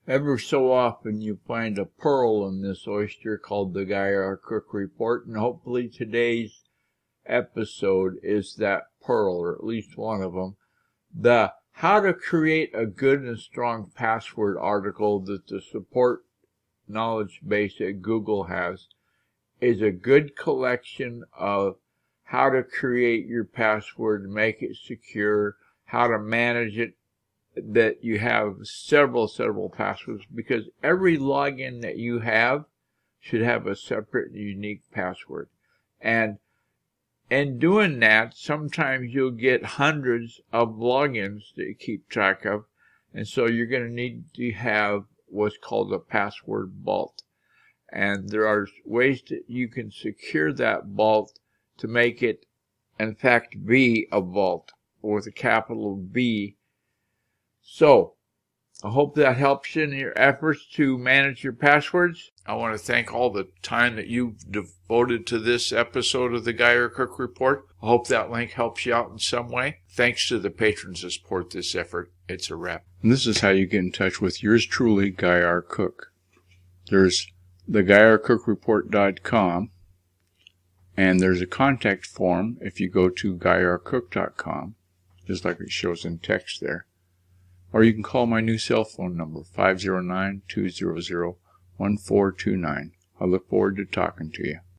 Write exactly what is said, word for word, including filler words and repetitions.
Ever so often you find a pearl in this oyster called the Guy R. Cook Report, and hopefully today's episode is that pearl, or at least one of them. The How to Create a Good and Strong Password article that the support knowledge base at Google has is a good collection of how to create your password, make it secure, how to manage it, that you have several, several passwords, because every login that you have should have a separate, unique password. And in doing that, sometimes you'll get hundreds of logins that you keep track of, and so you're going to need to have what's called a password vault. And there are ways that you can secure that vault to make it, in fact, be a vault with a capital V. So, I hope that helps you in your efforts to manage your passwords. I want to thank all the time that you've devoted to this episode of the Guy R. Cook Report. I hope that link helps you out in some way. Thanks to the patrons that support this effort. It's a wrap. And this is how you get in touch with yours truly, Guy R. Cook. There's the guy r cook report dot com, and there's a contact form if you go to guy r cook dot com, just like it shows in text there. Or you can call my new cell phone number, five zero nine, two zero zero, one four two nine. I look forward to talking to you.